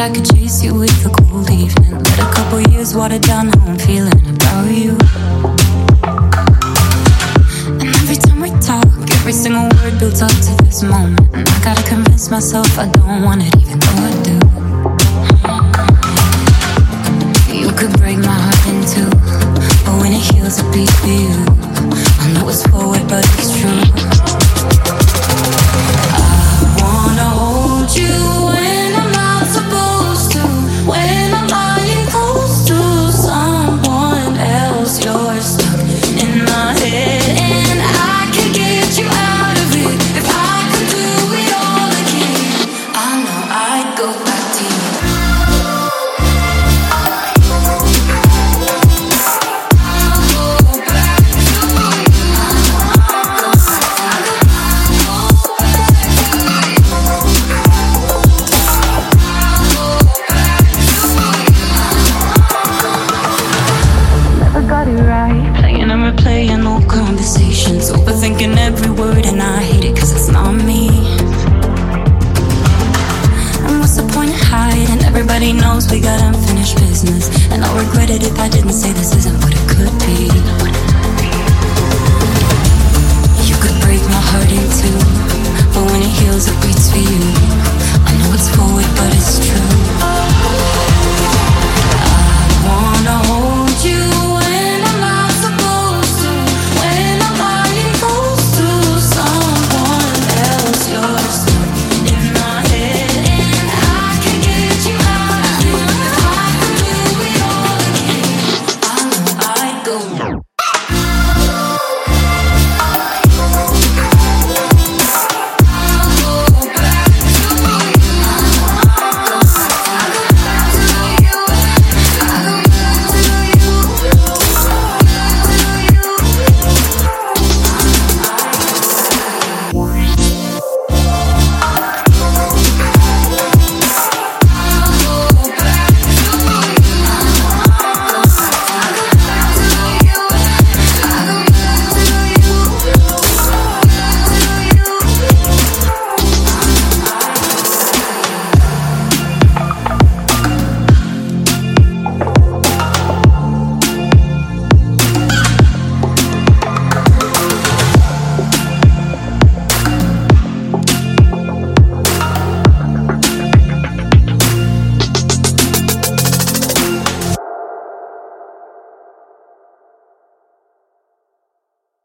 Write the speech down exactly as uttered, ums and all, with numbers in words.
I could chase you with a cold evening. Let a couple years water down how I'm feeling about you. And every time we talk, every single word builds up to this moment. And I gotta convince myself I don't want it, even though I do. You could break my heart in two, but when it heals, it beats for you. I know it's forward, but it's true. I wanna hold you when I'm not supposed to, when I'm lying close to someone else. You're stuck in my head, and I could get you out of it if I could do it all again. I know I'd go back to you. Replaying old conversations, overthinking every word, and I hate it cause it's not me. And what's the point of hiding? Everybody knows we got unfinished business, and I'll regret it if I didn't say this isn't what it could be. You could break my heart in two, but when it heals it beats for you. I know it's forward but it's true.